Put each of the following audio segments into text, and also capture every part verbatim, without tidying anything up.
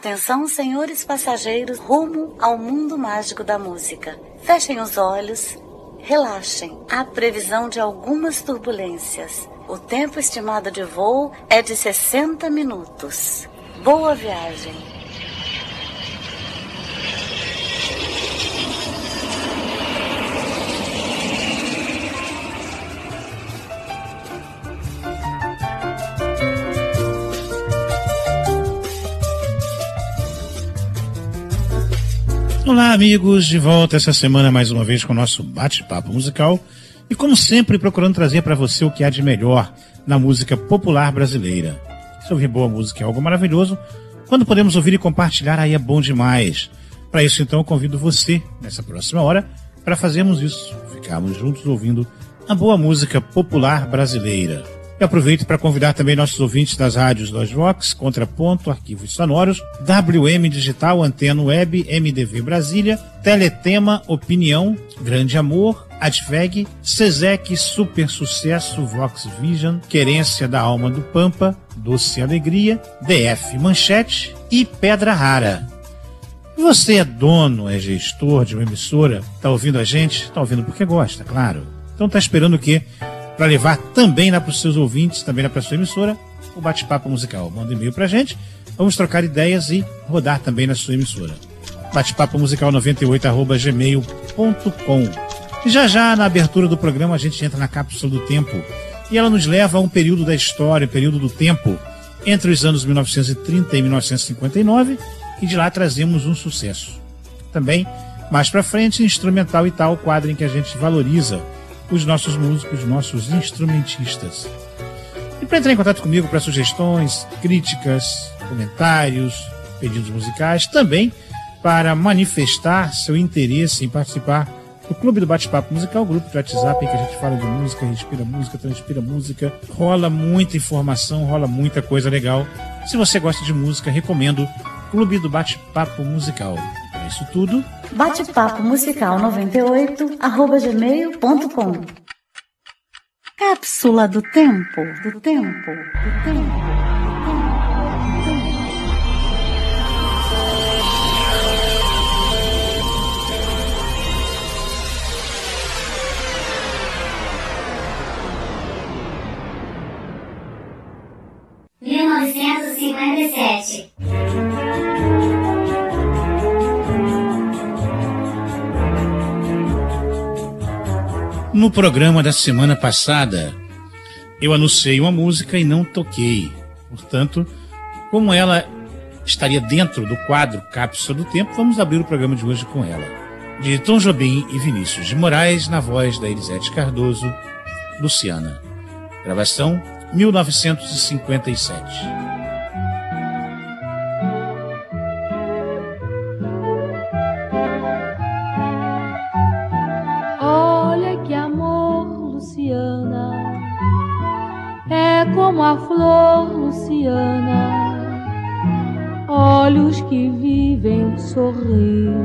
Atenção, senhores passageiros, rumo ao mundo mágico da música. Fechem os olhos, relaxem. Há previsão de algumas turbulências. O tempo estimado de voo é de sessenta minutos. Boa viagem. Olá, amigos, de volta essa semana mais uma vez com o nosso bate-papo musical e, como sempre, procurando trazer para você o que há de melhor na música popular brasileira. Se ouvir boa música é algo maravilhoso, quando podemos ouvir e compartilhar aí é bom demais. Para isso, então, eu convido você, nessa próxima hora, para fazermos isso, ficarmos juntos ouvindo a boa música popular brasileira. Eu aproveito para convidar também nossos ouvintes das rádios Vox, Contraponto, Arquivos Sonoros, W M Digital, Antena Web, M D V Brasília, Teletema, Opinião, Grande Amor, Adveg, Sesec, Super Sucesso, Vox Vision, Querência da Alma do Pampa, Doce Alegria, D F Manchete e Pedra Rara. Você é dono, é gestor de uma emissora, está ouvindo a gente? Está ouvindo porque gosta, claro. Então está esperando o quê? Para levar também lá para os seus ouvintes, também lá para a sua emissora, o bate-papo musical. Manda um e-mail para a gente, vamos trocar ideias e rodar também na sua emissora. bate-papo musical noventa e oito arroba gmail ponto com. E já já, na abertura do programa, a gente entra na cápsula do tempo e ela nos leva a um período da história, período do tempo, entre os anos mil novecentos e trinta e mil novecentos e cinquenta e nove, e de lá trazemos um sucesso. Também, mais para frente, instrumental e tal, quadro em que a gente valoriza os nossos músicos, nossos instrumentistas. E para entrar em contato comigo para sugestões, críticas, comentários, pedidos musicais, também para manifestar seu interesse em participar do Clube do Bate-Papo Musical, grupo de WhatsApp em que a gente fala de música, respira música, transpira música, rola muita informação, rola muita coisa legal. Se você gosta de música, recomendo Clube do Bate-Papo Musical. É isso tudo. bate-papo musical noventa e oito arroba gmail ponto com. Cápsula do tempo, do tempo, do tempo. mil novecentos e cinquenta e sete. No programa da semana passada, eu anunciei uma música e não toquei. Portanto, como ela estaria dentro do quadro Cápsula do Tempo, vamos abrir o programa de hoje com ela. De Tom Jobim e Vinícius de Moraes, na voz da Elisete Cardoso, Luciana. Gravação mil novecentos e cinquenta e sete. Como a flor luciana, olhos que vivem sorrindo,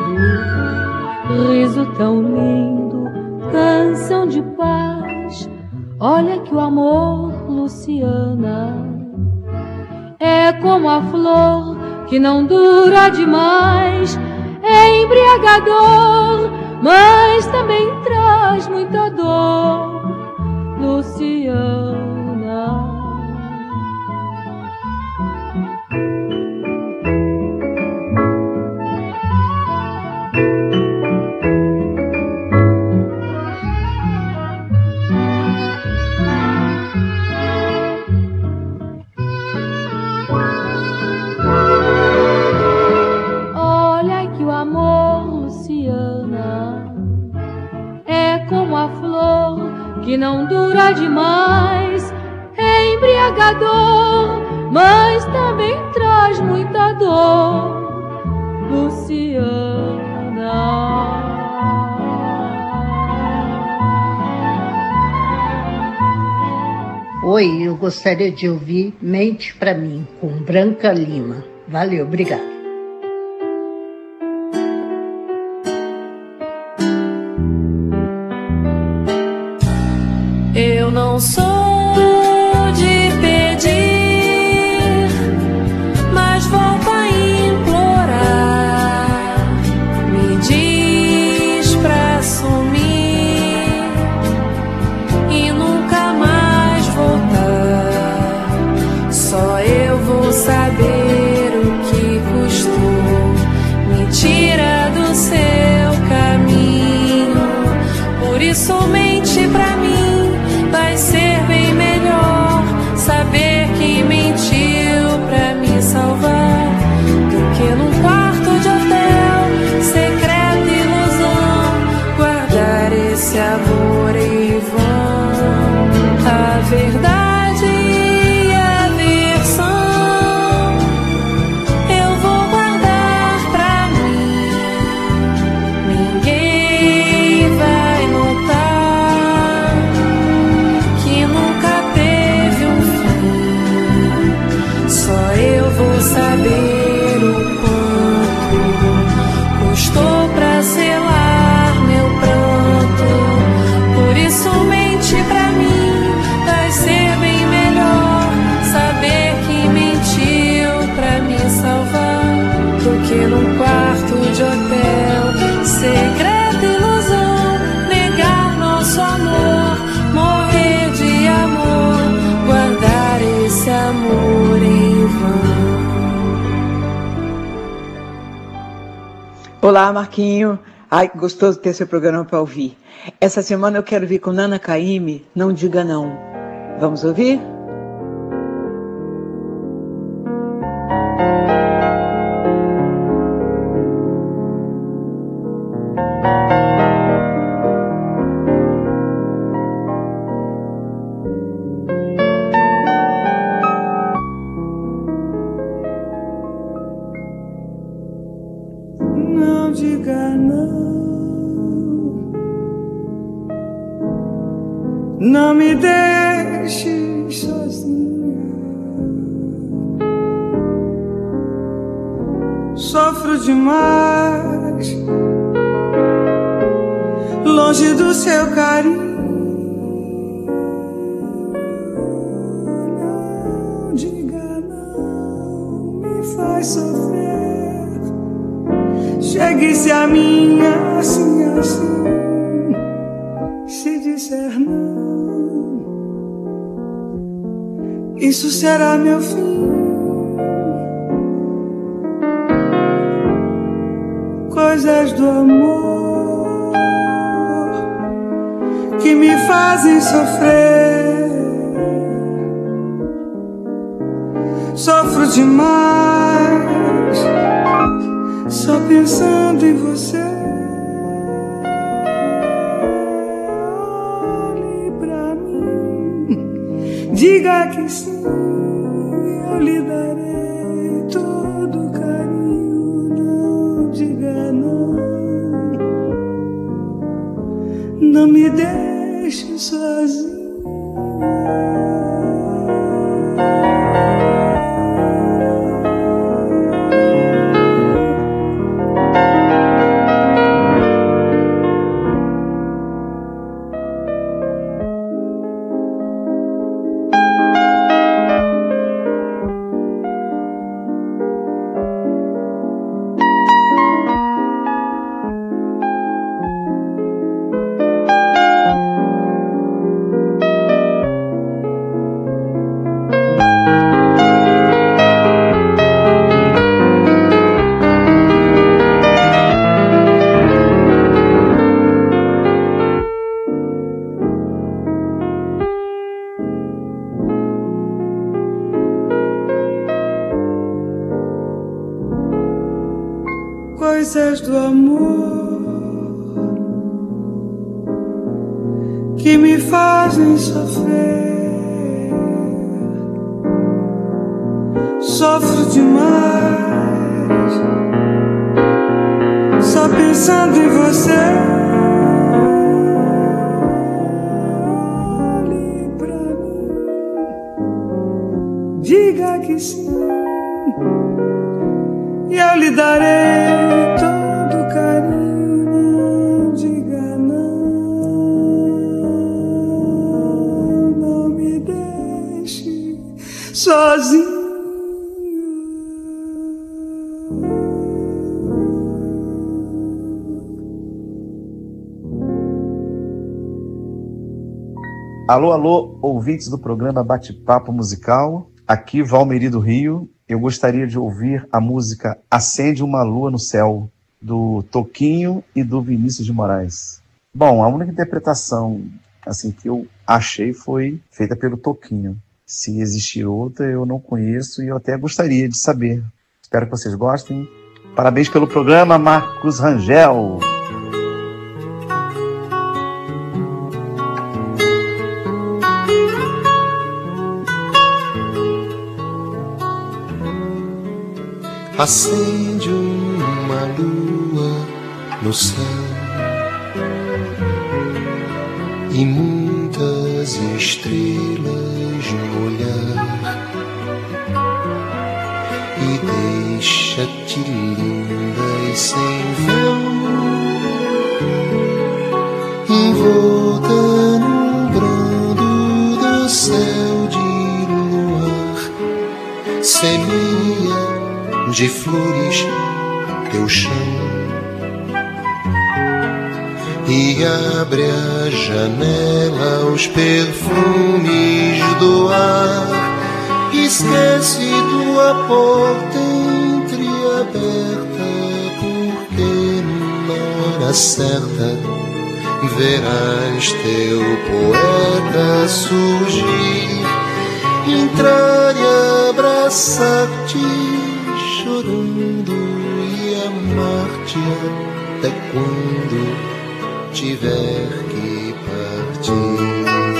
riso tão lindo, canção de paz. Olha que o amor, Luciana, é como a flor que não dura demais, é embriagador, mas também traz muita dor, Luciana. Olha que o amor, Luciana, é como a flor que não dura demais, é embriagador, mas também traz muita dor, Luciana. Oi, eu gostaria de ouvir Mente Pra Mim, com Branca Lima. Valeu, obrigada. Eu não sou de pedir, mas volta aí. Olá, Marquinho. Ai, gostoso ter seu programa para ouvir. Essa semana eu quero vir com Nana Caymmi, Não Diga Não. Vamos ouvir? Não diga não, não me deixe sozinha. Sofro demais, longe do seu carinho. Não diga não, me faz sofrer. Chegue-se a mim assim, assim. Se disser não, isso será meu fim. Coisas do amor que me fazem sofrer. Sofro demais só pensando em você. Olhe pra mim, diga que sim, eu lhe darei todo o carinho. Não diga não, não me deixe sozinha. Coisas do amor que me fazem sofrer. Sofro demais só pensando em você. Olhe pra mim, diga que sim, e eu lhe darei todo o carinho. Não diga não, não me deixe sozinho. Alô, alô, ouvintes do programa Bate-Papo Musical. Aqui, Valmeri do Rio. Eu gostaria de ouvir a música Acende uma Lua no Céu, do Toquinho e do Vinícius de Moraes. Bom, a única interpretação assim, que eu achei foi feita pelo Toquinho. Se existir outra, eu não conheço e eu até gostaria de saber. Espero que vocês gostem. Parabéns pelo programa, Marcos Rangel. Acende uma lua no céu e muitas estrelas no olhar, e deixa-te linda e sem véu, envolta num brando do céu de luar. Semeia de flores teu chão e abre a janela aos perfumes do ar. Esquece tua porta entreaberta, porque hora certa, verás teu poeta surgir, entrar e abraçar-te chorando e amar-te até quando tiver que partir.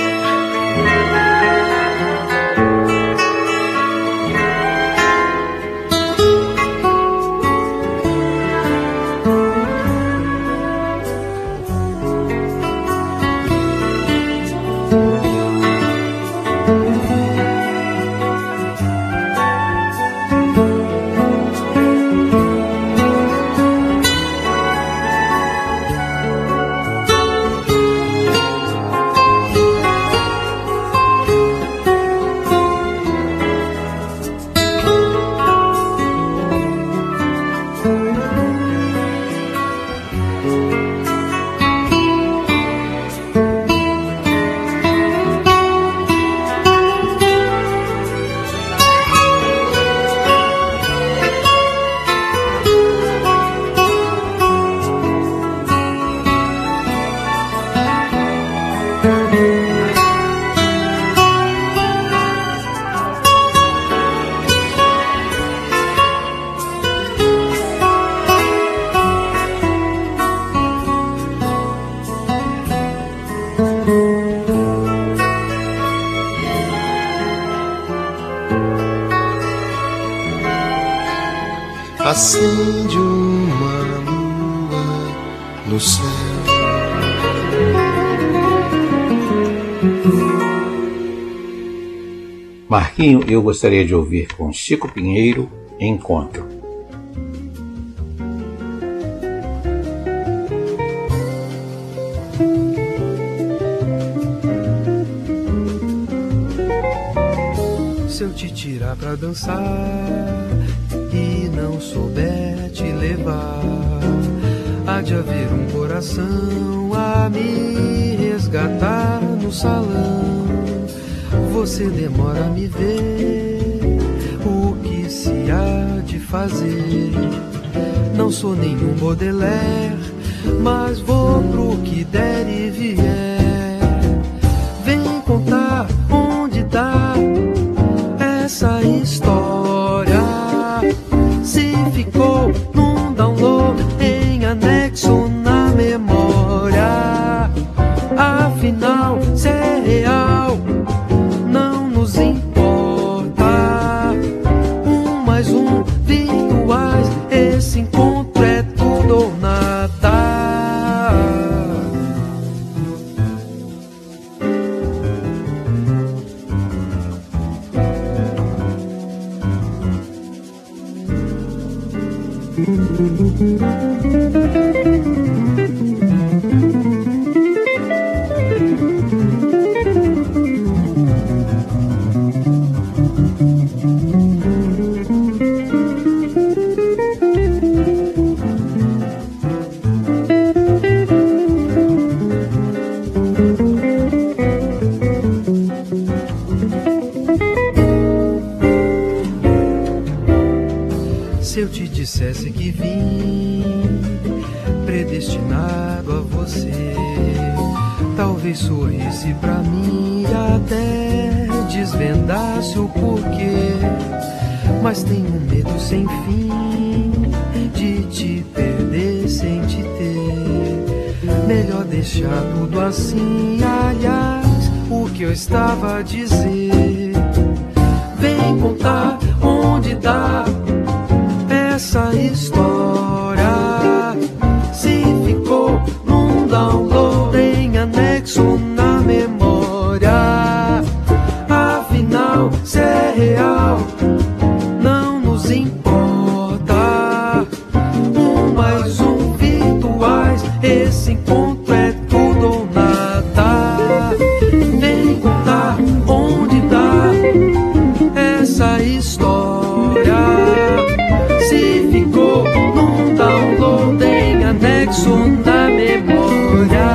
Acende uma lua no céu. Marquinho, eu gostaria de ouvir com Chico Pinheiro, Encontro. Se eu te tirar pra dançar e não souber te levar, há de haver um coração a me resgatar no salão. Você demora a me ver, o que se há de fazer? Não sou nenhum Baudelaire, mas vou pro que der e vier. Vem contar onde dá essa história, se ficou num download em anexo na memória. Afinal, se é real, não nos importa. Um mais um, virtuais, esse encontro é tudo ou nada. Se eu te dissesse que vim predestinado a você, talvez sorrisse pra mim e até desvendasse o porquê. Mas tenho medo sem fim de te perder sem te ter. Melhor deixar tudo assim. Aliás, o que eu estava a dizer, vem contar onde dá essa história, se ficou num download em anexo na memória. Afinal, se é real, não nos importa. Um mais um, virtuais, esse encontro é tudo ou nada. Vem contar onde dá essa história, se ficou num download em anexo na memória.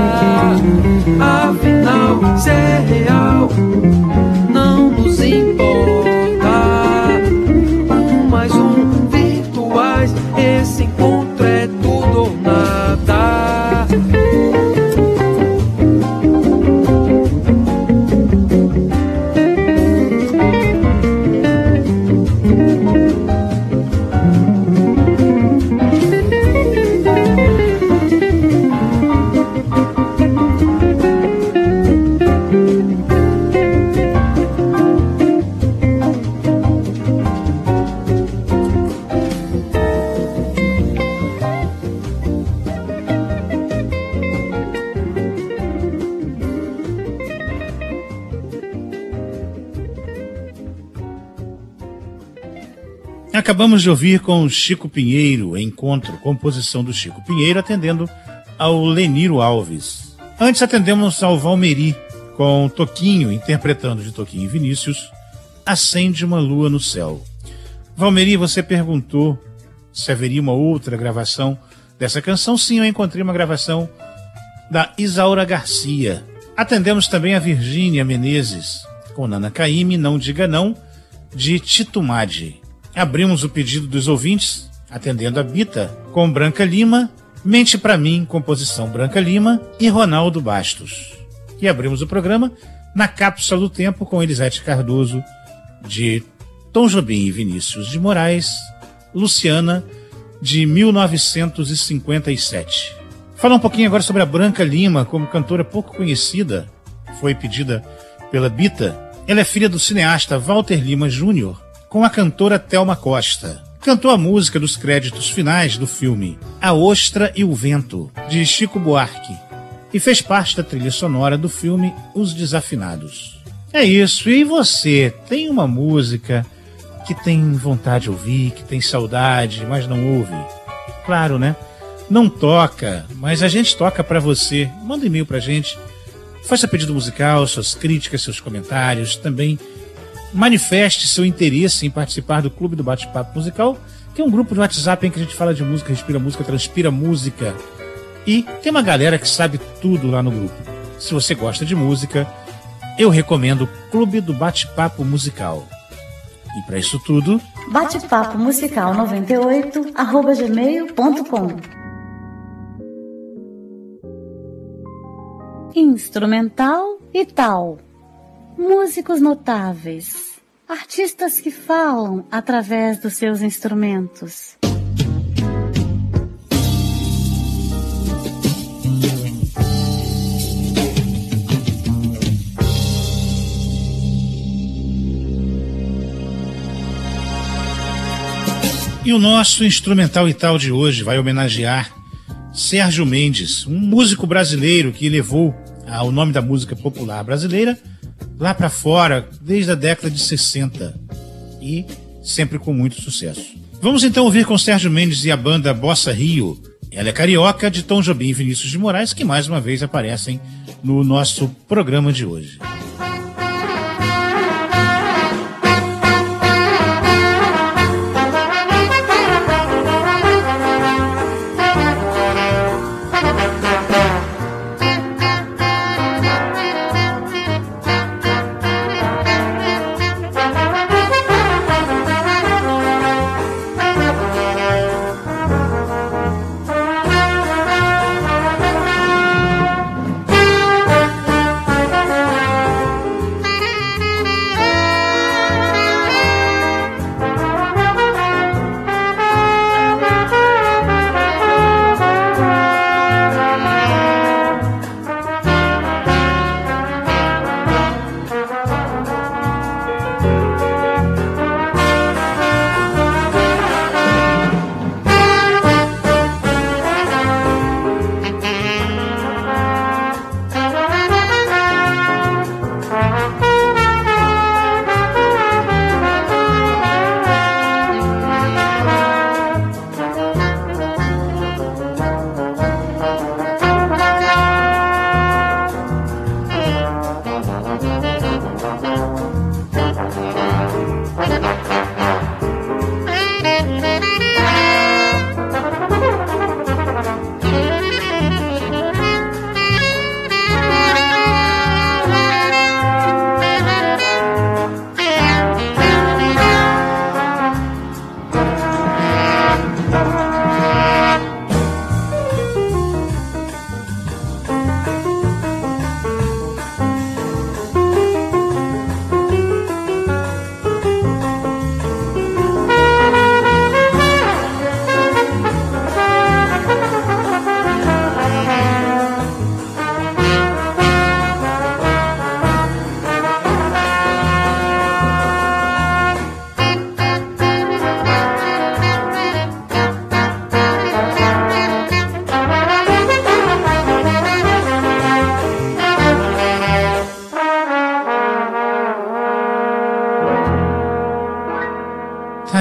Afinal, se é real, não nos importa. Um mais um, virtuais, esse encontro é tudo ou nada. Acabamos de ouvir com Chico Pinheiro, Encontro, composição do Chico Pinheiro, atendendo ao Leniro Alves. Antes atendemos ao Valmeri, com Toquinho, interpretando de Toquinho e Vinícius, Acende uma Lua no Céu. Valmeri, você perguntou se haveria uma outra gravação dessa canção. Sim, eu encontrei uma gravação da Isaura Garcia. Atendemos também a Virgínia Menezes, com Nana Caymmi, Não Diga Não, de Tito Maddi. Abrimos o pedido dos ouvintes, atendendo a Bita, com Branca Lima, Mente Pra Mim, composição Branca Lima e Ronaldo Bastos. E abrimos o programa na Cápsula do Tempo com Elisete Cardoso, de Tom Jobim e Vinícius de Moraes, Luciana, de mil novecentos e cinquenta e sete. Falar um pouquinho agora sobre a Branca Lima, como cantora pouco conhecida, foi pedida pela Bita. Ela é filha do cineasta Walter Lima Júnior, com a cantora Thelma Costa. Cantou a música dos créditos finais do filme A Ostra e o Vento, de Chico Buarque, e fez parte da trilha sonora do filme Os Desafinados. É isso. E você, tem uma música que tem vontade de ouvir, que tem saudade, mas não ouve? Claro, né? Não toca, mas a gente toca pra você. Manda um e-mail pra gente, faça pedido musical, suas críticas, seus comentários, também manifeste seu interesse em participar do Clube do Bate-Papo Musical, que é um grupo de WhatsApp em que a gente fala de música, respira música, transpira música. E tem uma galera que sabe tudo lá no grupo. Se você gosta de música, eu recomendo o Clube do Bate-Papo Musical. E para isso tudo, bate-papo musical noventa e oito arroba gmail ponto com. Instrumental e tal. Músicos notáveis, artistas que falam através dos seus instrumentos. E o nosso instrumental e tal de hoje vai homenagear Sérgio Mendes, um músico brasileiro que levou o nome da música popular brasileira lá para fora desde a década de sessenta e sempre com muito sucesso. Vamos então ouvir com Sérgio Mendes e a banda Bossa Rio. Ela é carioca, de Tom Jobim e Vinícius de Moraes, que mais uma vez aparecem no nosso programa de hoje.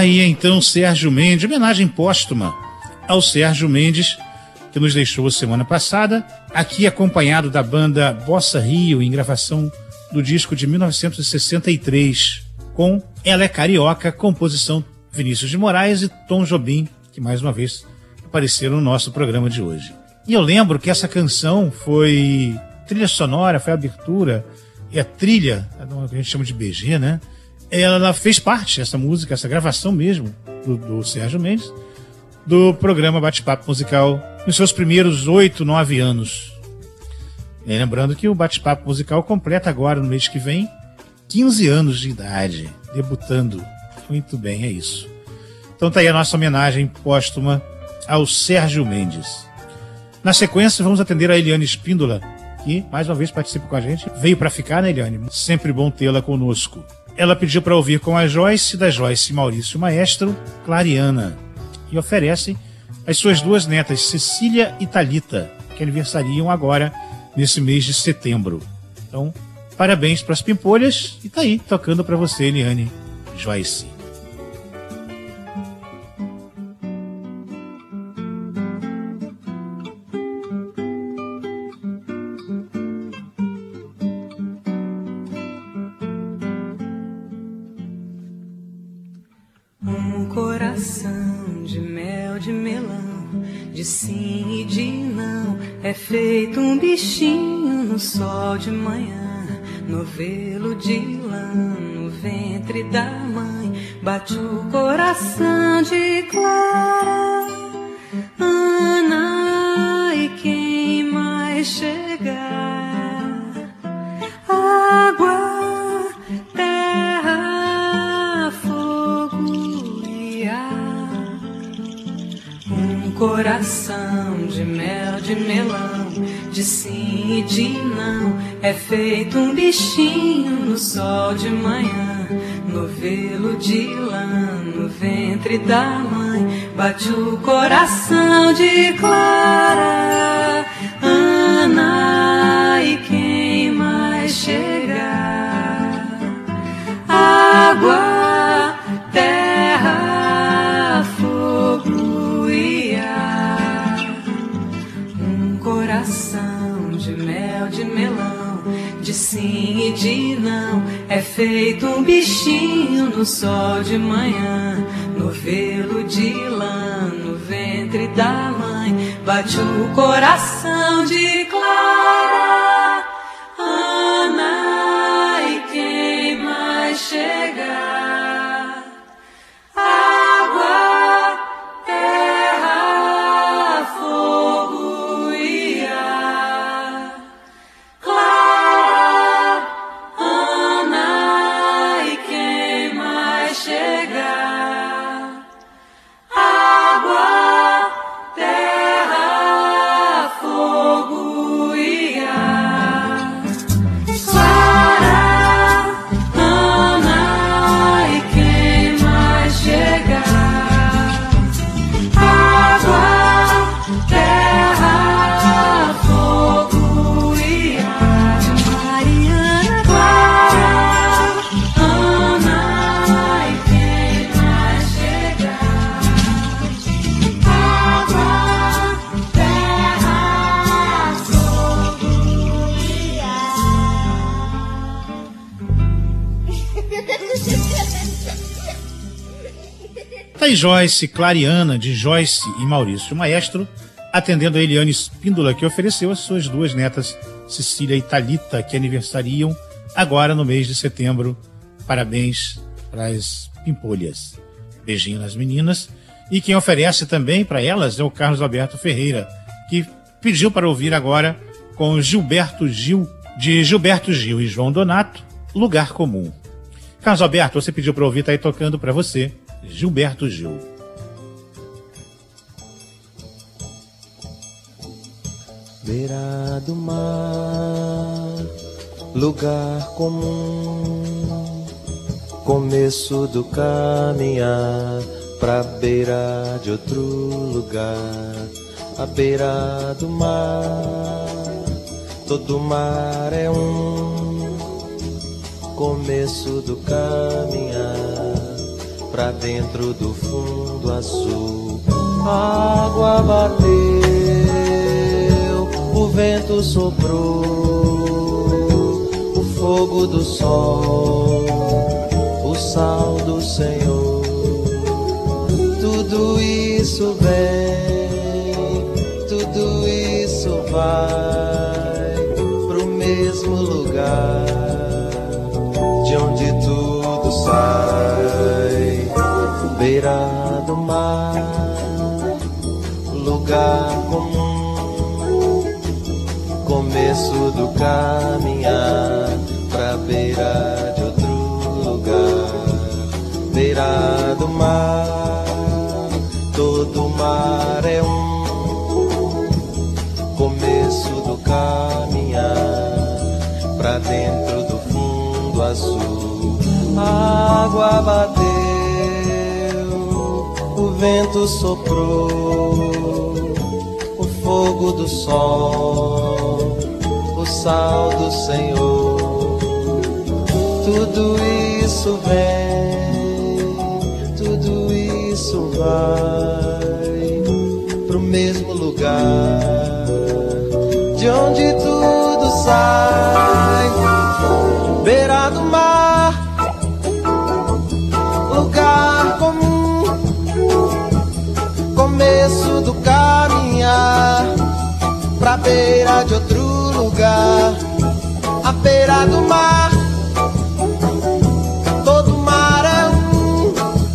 Aí então Sérgio Mendes, homenagem póstuma ao Sérgio Mendes, que nos deixou semana passada, aqui acompanhado da banda Bossa Rio, em gravação do disco de mil novecentos e sessenta e três, com Ela é Carioca, composição Vinícius de Moraes e Tom Jobim, que mais uma vez apareceram no nosso programa de hoje. E eu lembro que essa canção foi trilha sonora, foi a abertura, e a trilha, a gente chama de B G, né? Ela fez parte, essa música, essa gravação mesmo, do, do Sérgio Mendes, do programa Bate-Papo Musical, nos seus primeiros oito, nove anos. E lembrando que o Bate-Papo Musical completa agora, no mês que vem, quinze anos de idade, debutando. Muito bem, é isso. Então tá aí a nossa homenagem póstuma ao Sérgio Mendes. Na sequência, vamos atender a Eliane Espíndola, que mais uma vez participa com a gente. Veio para ficar, né, Eliane? Sempre bom tê-la conosco. Ela pediu para ouvir com a Joyce, da Joyce Maurício Maestro, Clariana. E oferece as suas duas netas, Cecília e Thalita, que aniversariam agora nesse mês de setembro. Então, parabéns para as pimpolhas e tá aí, tocando para você, Eliane, Joyce. Um coração de mel, de melão, de sim e de não, é feito um bichinho no sol de manhã, novelo de lã, no ventre da mãe, bate o coração de Clara, Ana e quem mais chegar, água, terra, fogo e ar. Um coração de mel, de melão, de sim e de não, é feito um bichinho no sol de manhã, novelo de lã, no ventre da mãe, bate o coração de Clara, Ana e quem mais chegar, água, terra, fogo e ar. Um coração de mel, de melão, de sim e de não, é feito um bichinho no sol de manhã, novelo de lã, no ventre da mãe, bate o coração de Clara, Ana e quem mais chegar, água, terra, fogo e ar. Clara, Ana e quem mais chegar, água, terra, fogo e ar. Clara, Ana e quem mais chegar, água, terra, fogo e ar. Mariana, Clara, Ana e quem mais chegar, água, terra, fogo e ar. Tá aí Joyce, Clariana, de Joyce e Maurício Maestro, atendendo a Eliane Espíndola, que ofereceu as suas duas netas, Cecília e Thalita, que aniversariam agora no mês de setembro. Parabéns para as pimpolhas. Beijinho nas meninas. E quem oferece também para elas é o Carlos Alberto Ferreira, que pediu para ouvir agora com Gilberto Gil, de Gilberto Gil e João Donato, Lugar Comum. Carlos Alberto, você pediu para ouvir, tá aí tocando para você, Gilberto Gil. Beira do mar, lugar comum, começo do caminhar pra beira de outro lugar. À beira do mar, todo mar é um, começo do caminhar pra dentro do fundo azul. A água bateu, o vento soprou, o fogo do sol, o sal do Senhor. Tudo isso vem, tudo isso vai pro mesmo lugar de onde tudo sai, beira do mar, lugar comum, começo do caminhar pra beira de outro lugar, beira do mar, todo mar é um, começo do caminhar pra dentro do fundo azul. A água bateu, o vento soprou, o fogo do sol, o sal do Senhor. Tudo isso vem, tudo isso vai pro mesmo lugar de onde tudo sai, beira do mar, lugar comum, começo do caminhar pra beira de outro lugar, a beira do mar, todo mar é um,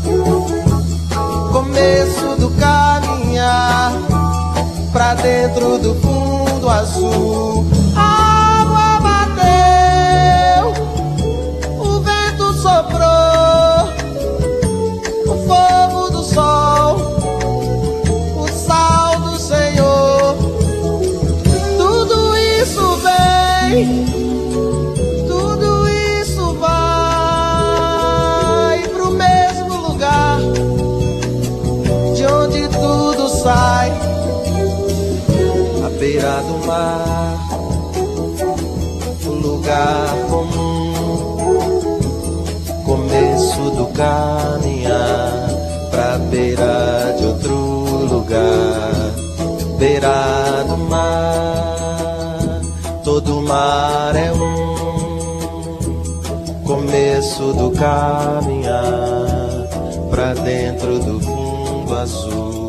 começo do caminhar pra dentro do fundo azul. A água bateu, o vento soprou, o fogo do sol, o sal do Senhor. Tudo isso vem, tudo isso vai pro mesmo lugar de onde tudo sai, à beira do mar, o lugar comum, começo do caminhar pra beira de outro lugar, beira do mar, todo mar é um, começo do caminhar pra dentro do fundo azul.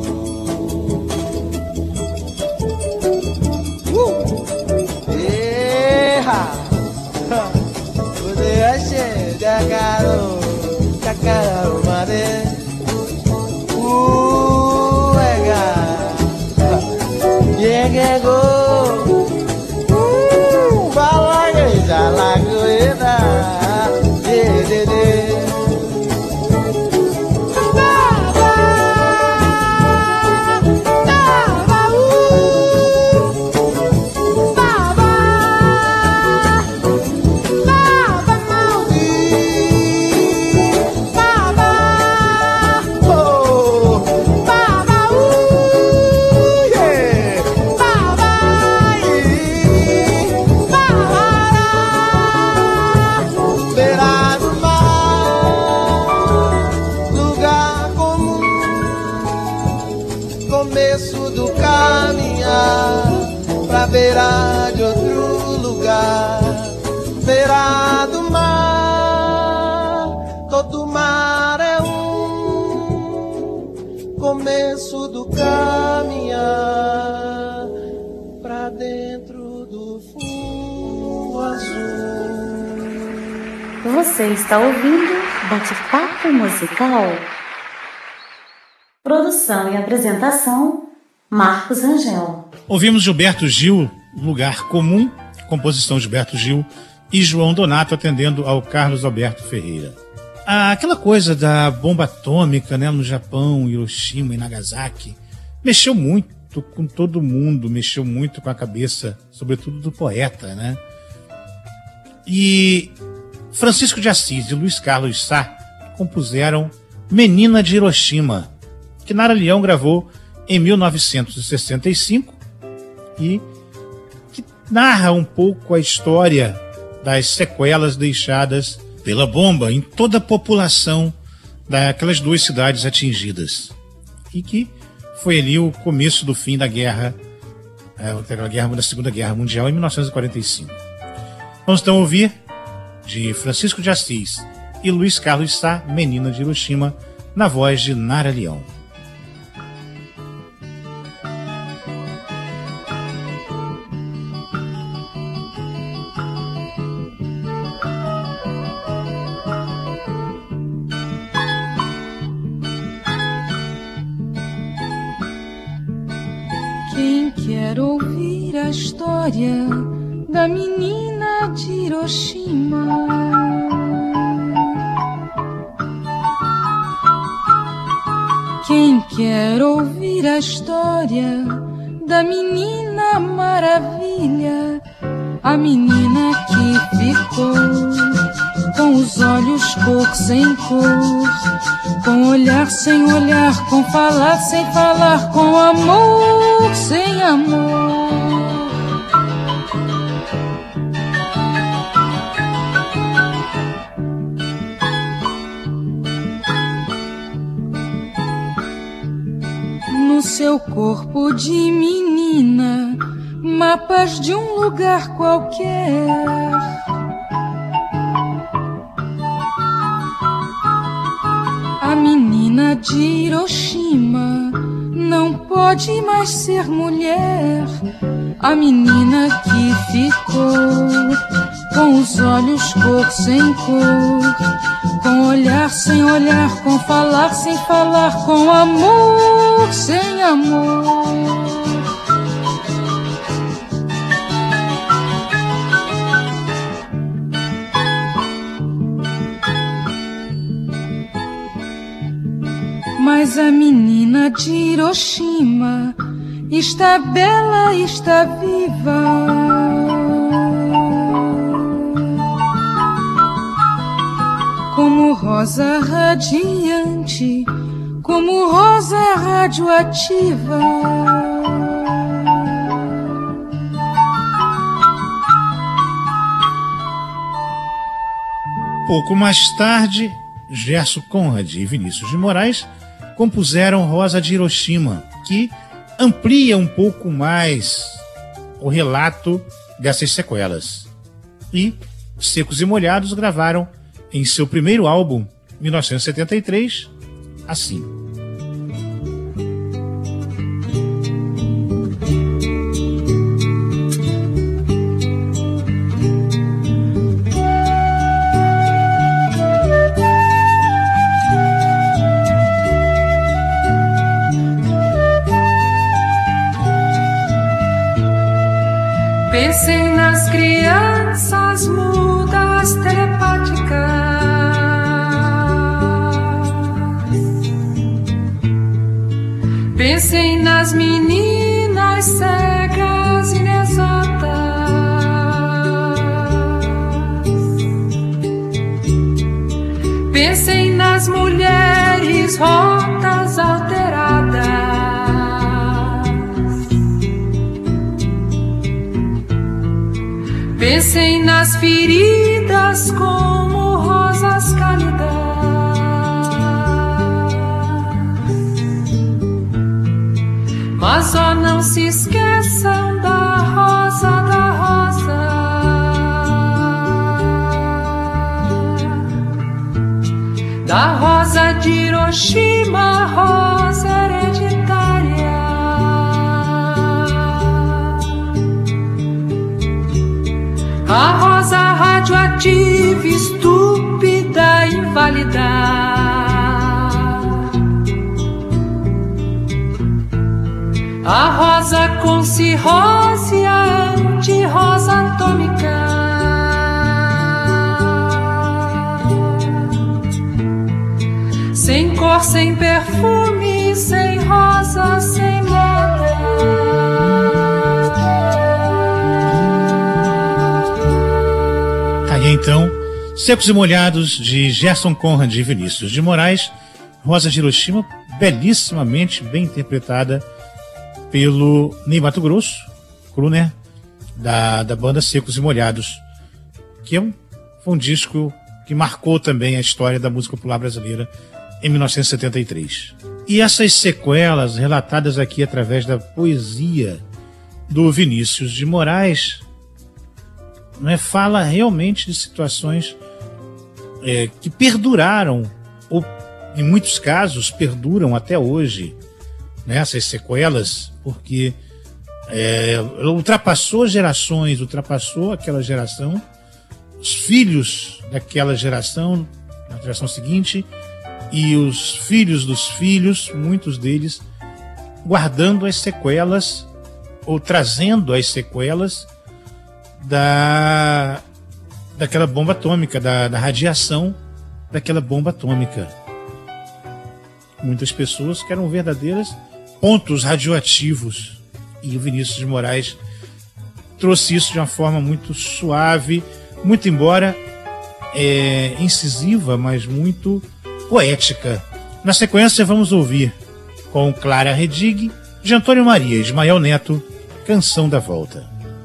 Beira de outro lugar, beira do mar, todo mar é um, começo do caminhar pra dentro do fundo azul. Você está ouvindo Bate-Papo Musical? Produção e apresentação, Marcos Rangel. Ouvimos Gilberto Gil, Lugar Comum, composição de Gilberto Gil, e João Donato atendendo ao Carlos Alberto Ferreira. Ah, aquela coisa da bomba atômica, né, no Japão, Hiroshima e Nagasaki, mexeu muito com todo mundo, mexeu muito com a cabeça, sobretudo do poeta, né? E Francisco de Assis e Luiz Carlos Sá compuseram Menina de Hiroshima, que Nara Leão gravou em mil novecentos e sessenta e cinco, e que narra um pouco a história das sequelas deixadas pela bomba em toda a população daquelas duas cidades atingidas. E que foi ali o começo do fim da guerra, da, guerra, da Segunda Guerra Mundial, em mil novecentos e quarenta e cinco. Vamos então ouvir, de Francisco de Assis e Luiz Carlos Sá, Menina de Hiroshima, na voz de Nara Leão. Quem quer ouvir a história da menina de Hiroshima? Quem quer ouvir a história da menina maravilha? A menina que ficou com os olhos cor sem cor, com olhar sem olhar, com falar sem falar, com amor sem amor. No seu corpo de menina, mapas de um lugar qualquer. A menina de Hiroshima não pode mais ser mulher. A menina que ficou com os olhos cor sem cor, com olhar sem olhar, com falar sem falar, com amor sem amor. Mas a menina de Hiroshima está bela, está viva. Como rosa radiante, como rosa radioativa. Pouco mais tarde, Gerson Conrad e Vinícius de Moraes compuseram Rosa de Hiroshima, que amplia um pouco mais o relato dessas sequelas. E Secos e Molhados gravaram em seu primeiro álbum, mil novecentos e setenta e três, assim. Pensei nas crianças mudas telepáticas. Pensei nas meninas cegas inexatas. Pensei nas mulheres rotas alteradas. Pensei nas feridas como rosas cálidas. Mas só não se esqueçam da rosa, da rosa, da rosa de Hiroshima, rosa hereditária. A rosa radioativa, estúpida, inválida. A rosa com cirrose, a anti-rosa atômica. Sem cor, sem perfume, sem rosa, sem moda. Aí então, Secos e Molhados, de Gerson Conrad e Vinícius de Moraes, Rosa de Hiroshima, belíssimamente bem interpretada pelo Ney Matogrosso, crooner da, da banda Secos e Molhados, que é um, foi um disco que marcou também a história da música popular brasileira em mil novecentos e setenta e três. E essas sequelas, relatadas aqui através da poesia do Vinícius de Moraes, né, fala realmente de situações é, que perduraram, ou em muitos casos perduram até hoje, né, essas sequelas, porque é, ultrapassou gerações, ultrapassou aquela geração, os filhos daquela geração, na geração seguinte, e os filhos dos filhos, muitos deles guardando as sequelas ou trazendo as sequelas da daquela bomba atômica, da, da radiação daquela bomba atômica. Muitas pessoas que eram verdadeiras pontos radioativos, e o Vinícius de Moraes trouxe isso de uma forma muito suave, muito embora é, incisiva, mas muito poética. Na sequência vamos ouvir com Clara Redig, de Antônio Maria e Ismael Neto, Canção da Volta.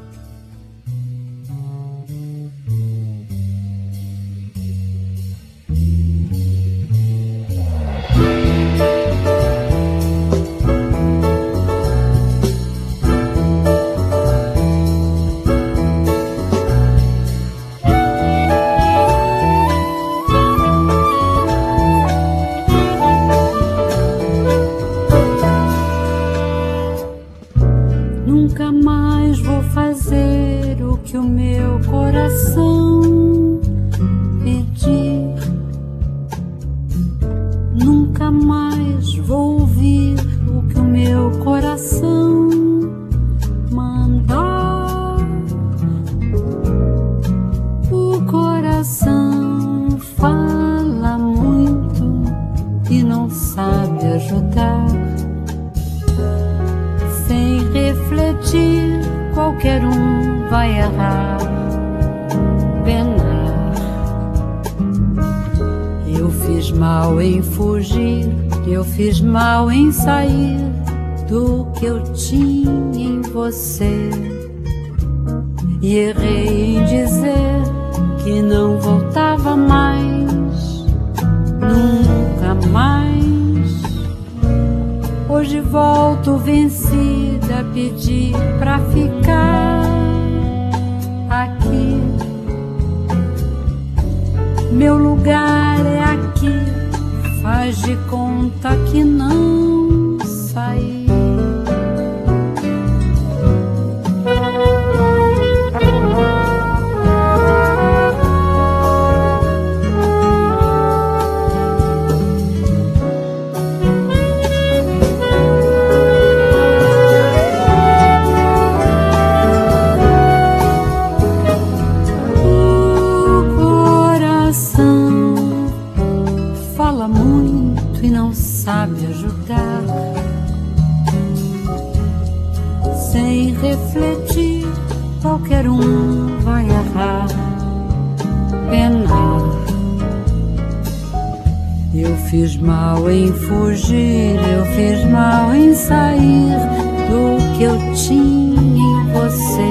Fiz mal em sair do que eu tinha em você, e errei em dizer que não voltava mais, nunca mais. Hoje volto vencida a pedir pra ficar aqui. Meu lugar é aqui. Faz de conta que não saí. Sabe ajudar, sem refletir, qualquer um vai errar, penar. Eu fiz mal em fugir, eu fiz mal em sair do que eu tinha em você,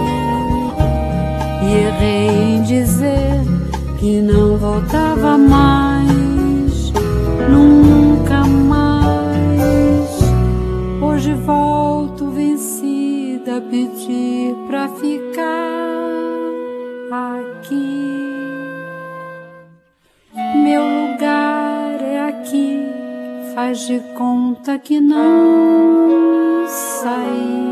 e errei em dizer que não voltava mais, nunca mais. Hoje volto vencida a pedir pra ficar aqui. Meu lugar é aqui. Faz de conta que não saí.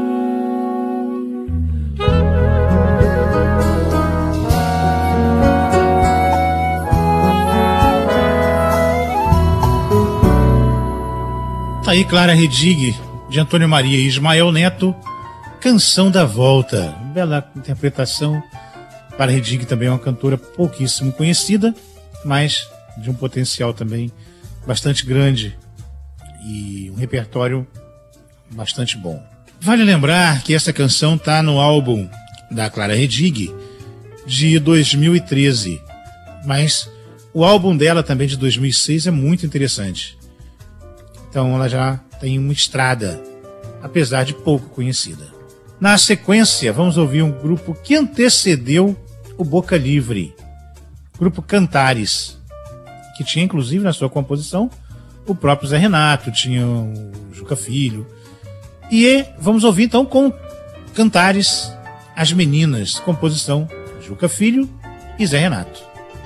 Aí Clara Redig, de Antônio Maria e Ismael Neto, Canção da Volta. Bela interpretação. Clara Redig também é uma cantora pouquíssimo conhecida, mas de um potencial também bastante grande e um repertório bastante bom. Vale lembrar que essa canção está no álbum da Clara Redig de dois mil e treze, mas o álbum dela também de dois mil e seis é muito interessante. Então ela já tem uma estrada, apesar de pouco conhecida. Na sequência, vamos ouvir um grupo que antecedeu o Boca Livre, grupo Cantares, que tinha inclusive na sua composição o próprio Zé Renato, tinha o Juca Filho. E vamos ouvir então com Cantares, As Meninas, composição Juca Filho e Zé Renato.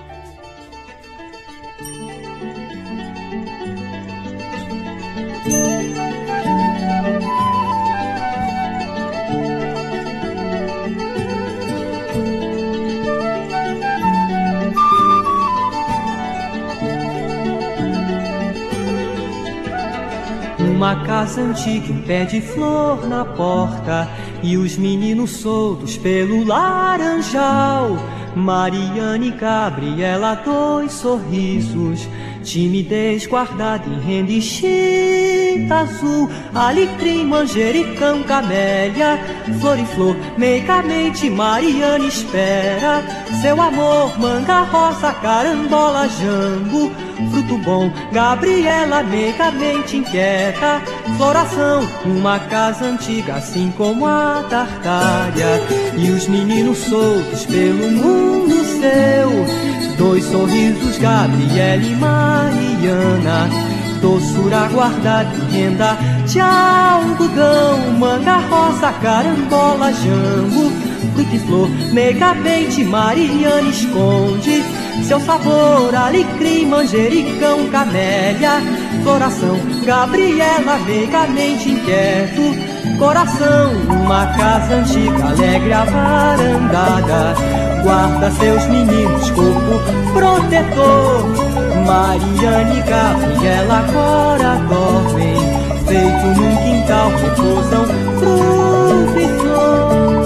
Uma casa antiga, um pé de flor na porta e os meninos soltos pelo laranjal. Mariana e Gabriela, dois sorrisos, timidez guardada em renda e chita azul, alecrim, manjericão, camélia, flor e flor, meigamente Mariana espera seu amor, manga rosa, carambola, jambo, fruto bom. Gabriela meigamente inquieta, floração, uma casa antiga assim como a da Arcária, e os meninos soltos pelo mundo seu, dois sorrisos, Gabriela e Mariana, doçura guardada em renda de algodão, manga rosa, carambola, jambo, fruta e flor, meigamente Mariana esconde seu sabor, alecrim, manjericão, camélia, floração. Gabriela meigamente inquieto, coração, uma casa antiga, alegre a varandada, guarda seus meninos, corpo protetor. Mariana e Gabriela agora dormem, feito num quintal, repousam fruta e flor.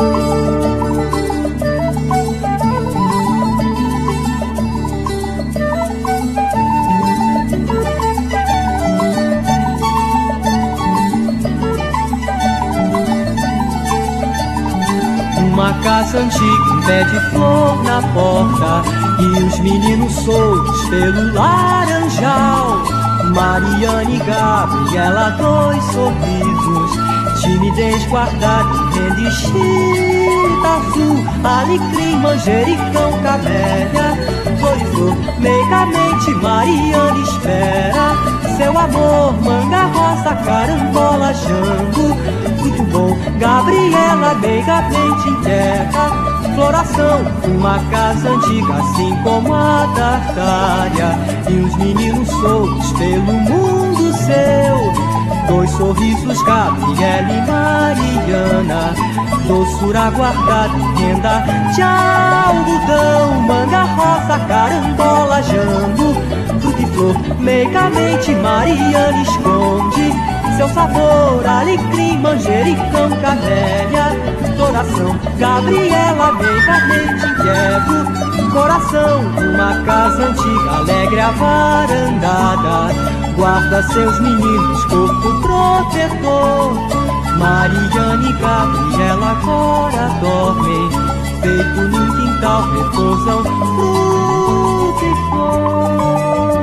Uma casa antiga, um pé de flor na porta e os meninos soltos pelo laranjal. Mariana e Gabriela, dois sorrisos, timidez guardada em renda e chita azul, alecrim, manjericão, camélia, flor e flor, meigamente Mariana espera seu amor, manga rosa, carambola, jambo, fruto bom. Gabriela meigamente inquieta, floração, uma casa antiga assim como a da Arcária, e os meninos soltos pelo mundo seu, dois sorrisos, Gabriela e Mariana, doçura guardada em renda de algodão, manga rosa, carambola, jambo, fruta e flor, meigamente Mariana esconde seu sabor, alecrim, manjericão, camélia, floração. Gabriela meigamente inquieto, coração, uma casa antiga, alegre a varandada, guarda seus meninos, corpo protetor. Mariana e Gabriela agora dormem, feito num quintal, repousam fruta e flor.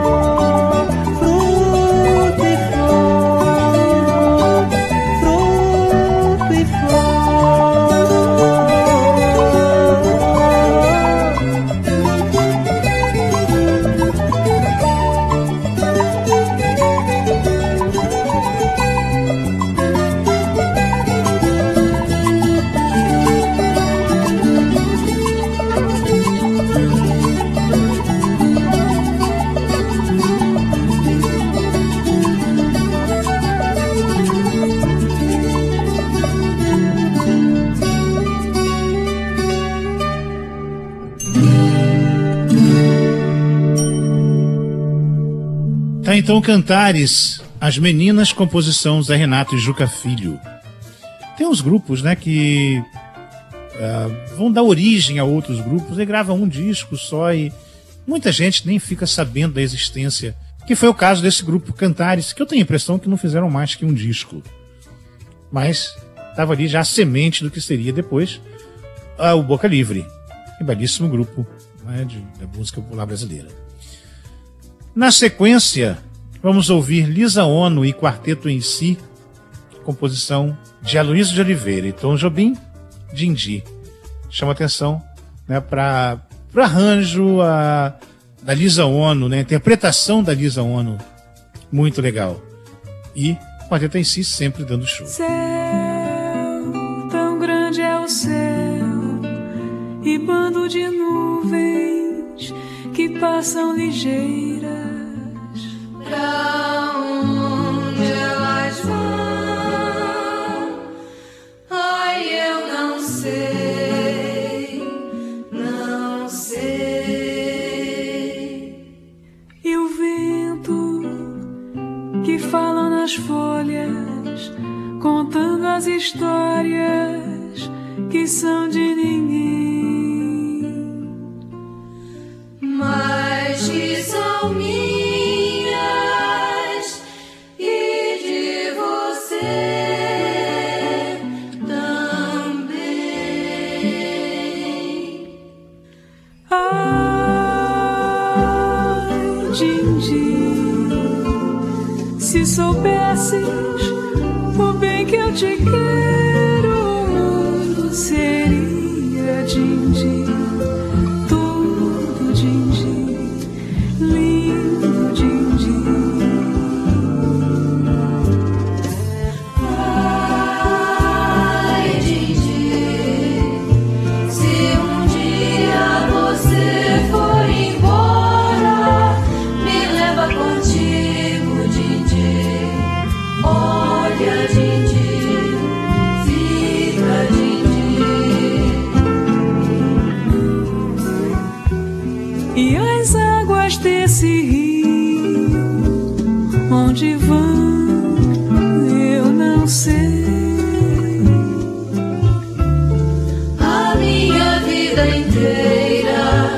Tá, então, Cantares, As Meninas, composição Zé Renato e Juca Filho. Tem uns grupos, né, que uh, vão dar origem a outros grupos e gravam um disco só e muita gente nem fica sabendo da existência, que foi o caso desse grupo Cantares, que eu tenho a impressão que não fizeram mais que um disco. Mas estava ali já a semente do que seria depois uh, o Boca Livre, um belíssimo grupo, né, de, da música popular brasileira. Na sequência, vamos ouvir Lisa Ono e Quarteto em Si, composição de Aloysio de Oliveira e Tom Jobim, Dindi. Chama atenção, né, para o arranjo a, da Lisa Ono, né, a interpretação da Lisa Ono Muito legal. E o quarteto em si sempre dando show. Céu, tão grande é o céu, e bando de nuvens que passam ligeiras. Pra onde elas vão? Ai, eu não sei, não sei. E o vento que fala nas folhas, contando as histórias que são de ninguém, mas que são minhas e de você também. Ai, Dindi, se soubesses o bem que eu te quero, o mundo seria Dindi, tudo Dindi, lindo Dindi. Ai, Dindi, se um dia você for embora, me leva contigo, Dindi. Olha, Dindi, fica, Dindi. E as águas desse rio, onde vão, eu não sei. A minha vida inteira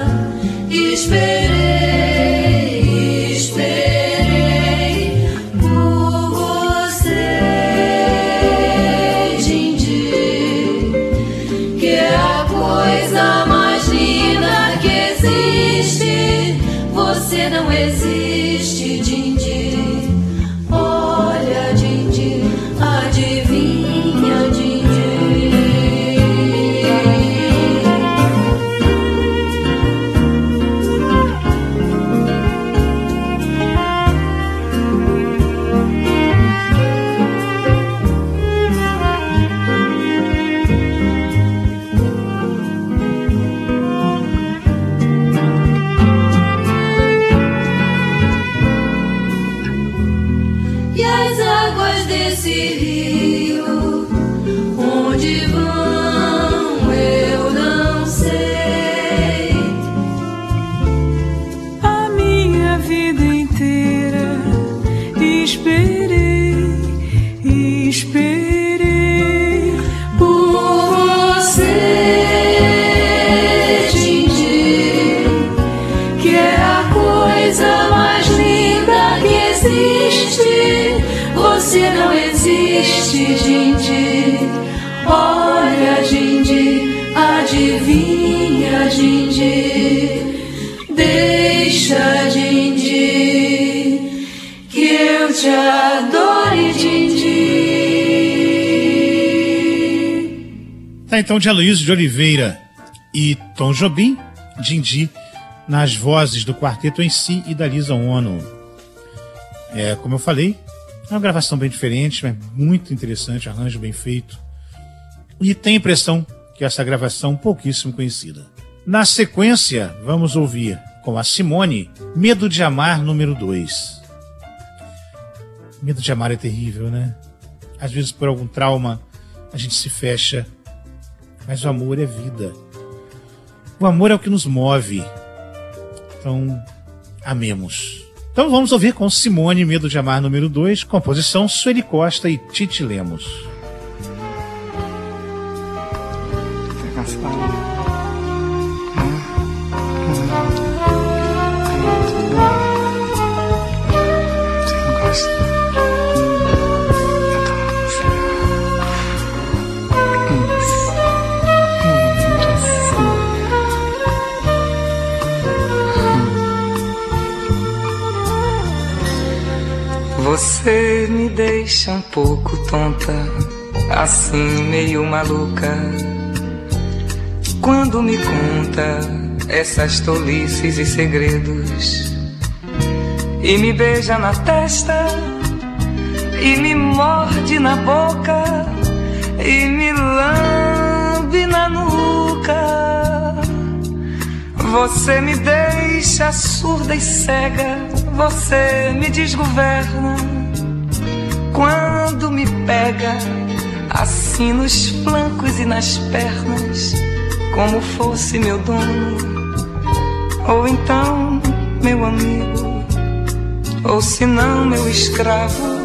esperei, esperei por você, Dindi, que é a coisa mais linda que existe. Você não existe, Dindi. Olha, Dindi, adivinha, Dindi. E as águas desse rio, onde vão, eu não sei. A minha vida inteira esperei, esperei por você, Dindi, que é a coisa mais linda que existe. Você não existe, Dindi. Olha, Dindi, adivinha, Dindi. Deixa, Dindi, que eu te adore, Dindi. Tá, então, de Aloysio de Oliveira e Tom Jobim, Dindi, nas vozes do quarteto em si e da Lisa Ono. É, como eu falei, é uma gravação bem diferente, mas muito interessante, arranjo bem feito. E tem a impressão que essa gravação é pouquíssimo conhecida. Na sequência, vamos ouvir com a Simone, Medo de Amar, número dois. Medo de amar é terrível, né? Às vezes, por algum trauma, a gente se fecha. Mas o amor é vida. O amor é o que nos move. Então, amemos. Então vamos ouvir com Simone, Medo de Amar, número dois, composição Sueli Costa e Tite Lemos. Você me deixa um pouco tonta, assim meio maluca, quando me conta essas tolices e segredos. e me beija na testa, e me morde na boca, e me lambe na nuca. Você me deixa surda e cega, você me desgoverna quando me pega assim nos flancos e nas pernas, como fosse meu dono, ou então meu amigo, ou se não meu escravo.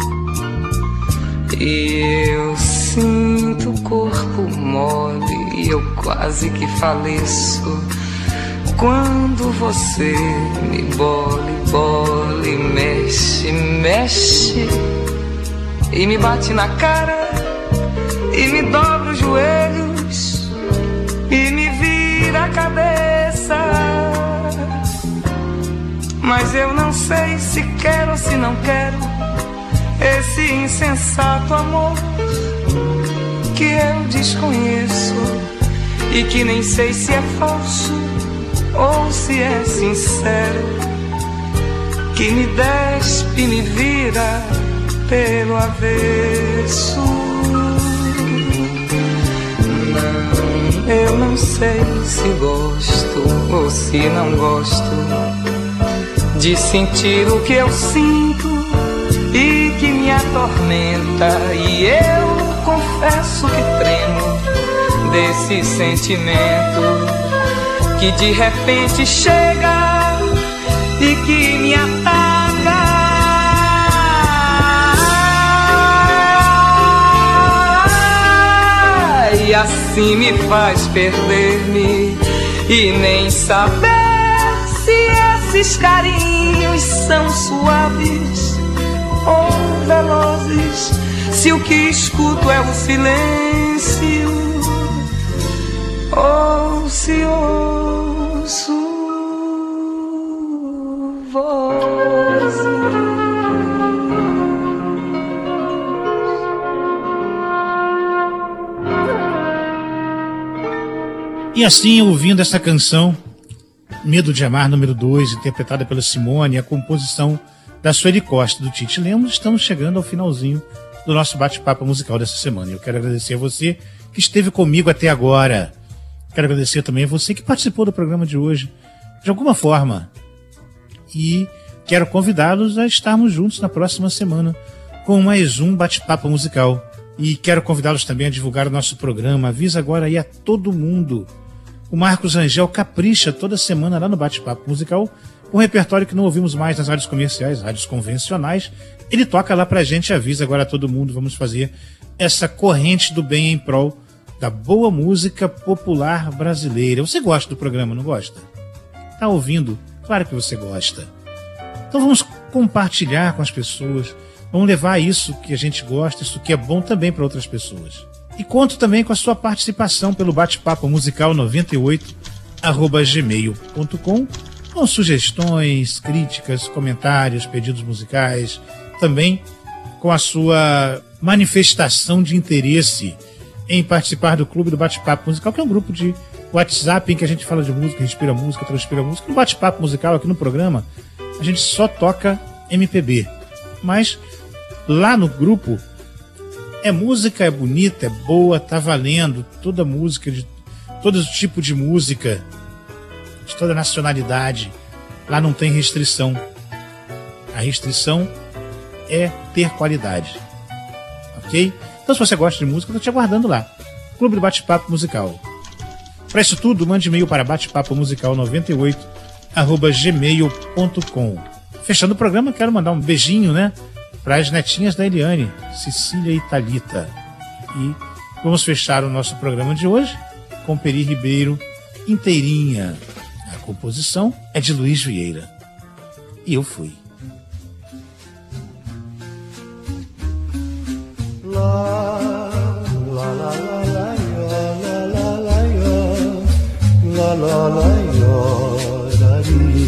E eu sinto o corpo mole e eu quase que faleço quando você me bole, bole, mexe, mexe e me bate na cara e me dobra os joelhos e me vira a cabeça. Mas eu não sei se quero ou se não quero esse insensato amor que eu desconheço e que nem sei se é falso ou se é sincero, que me despe e me vira pelo avesso. Não, eu não sei se gosto ou se não gosto de sentir o que eu sinto e que me atormenta, e eu confesso que tremo desse sentimento que de repente chega e que me ataca. E assim me faz perder-me e nem saber se esses carinhos são suaves ou velozes, se o que escuto é o silêncio ou se ouço vozes. E assim, ouvindo essa canção Medo de Amar, número dois, interpretada pela Simone, a composição da Sueli Costa, do Tite Lemos, estamos chegando ao finalzinho do nosso bate-papo musical dessa semana. Eu quero agradecer a você que esteve comigo até agora. Quero agradecer também a você que participou do programa de hoje, de alguma forma. E quero convidá-los a estarmos juntos na próxima semana com mais um bate-papo musical. E quero convidá-los também a divulgar o nosso programa. Avisa agora aí a todo mundo. O Marcos Rangel capricha toda semana lá no bate-papo musical, um repertório que não ouvimos mais nas rádios comerciais, rádios convencionais. Ele toca lá pra gente, avisa agora a todo mundo. Vamos fazer essa corrente do bem em prol da boa música popular brasileira. Você gosta do programa, não gosta? Tá ouvindo? Claro que você gosta. Então vamos compartilhar com as pessoas, vamos levar isso que a gente gosta, isso que é bom também para outras pessoas. E conto também com a sua participação pelo bate-papo musical noventa e oito arroba gmail ponto com, com sugestões, críticas, comentários, pedidos musicais, também com a sua manifestação de interesse em participar do Clube do Bate-Papo Musical, que é um grupo de WhatsApp em que a gente fala de música, respira música, transpira música. No Bate-Papo Musical, aqui no programa, a gente só toca M P B. Mas lá no grupo é música, é bonita, é boa, tá valendo. Toda música, de todo tipo de música, de toda nacionalidade. Lá não tem restrição. A restrição é ter qualidade. Ok? Então, se você gosta de música, eu tô te aguardando lá. Clube do Bate-Papo Musical. Para isso tudo, mande e-mail para bate-papo musical noventa e oito arroba gmail ponto com. Fechando o programa, quero mandar um beijinho, né, para as netinhas da Eliane, Cecília e Thalita. E vamos fechar o nosso programa de hoje com Peri Ribeiro, Inteirinha. A composição é de Luiz Vieira. E eu fui. La la la la la la la la la la la.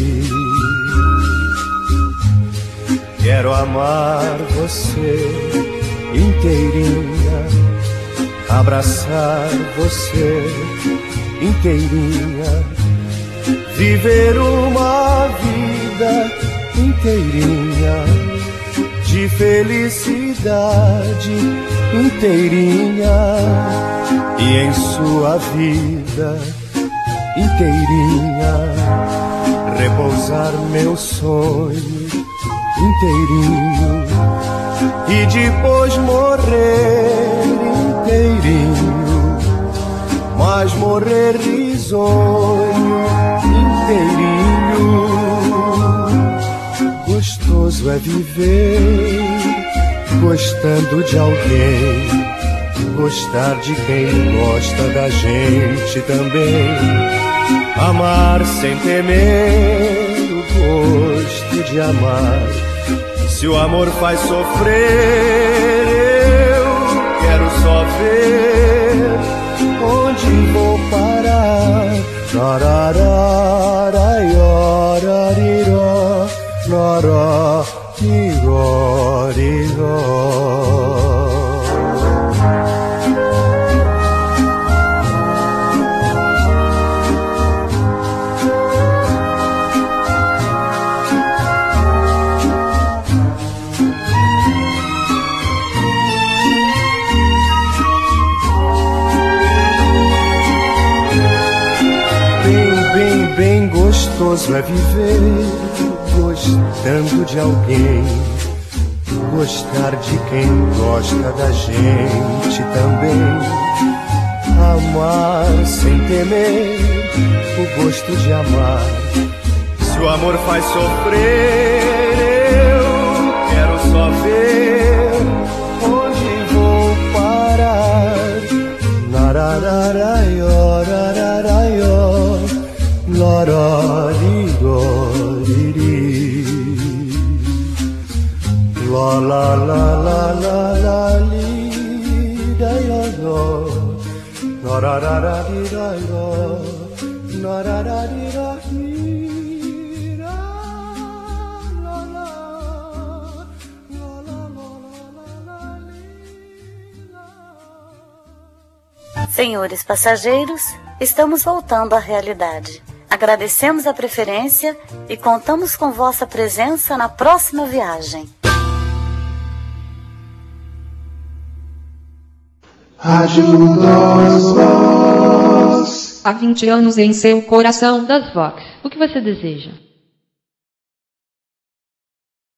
Quero amar você inteirinha, abraçar você inteirinha, viver uma vida inteirinha, de felicidade inteirinha, e em sua vida inteirinha repousar meu sonho inteirinho, e depois morrer inteirinho, mas morrer risonho inteirinho. Gostoso é viver gostando de alguém, gostar de quem gosta da gente também, amar sem temer o gosto de amar. Se o amor faz sofrer, eu quero só ver onde vou parar. Narararaiorariró, narariroriró. Bem gostoso é viver gostando de alguém, gostar de quem gosta da gente também, amar sem temer o gosto de amar. Se o amor faz sofrer, eu quero só ver onde vou parar. Narararaiorararaió, lararigoriri, la la la la la la li da yo yo, larararirairo, larararirira. Senhores passageiros, estamos voltando à realidade. Agradecemos a preferência e contamos com vossa presença na próxima viagem. Rádio das Vox. Há vinte anos em seu coração. Das Vox. O que você deseja?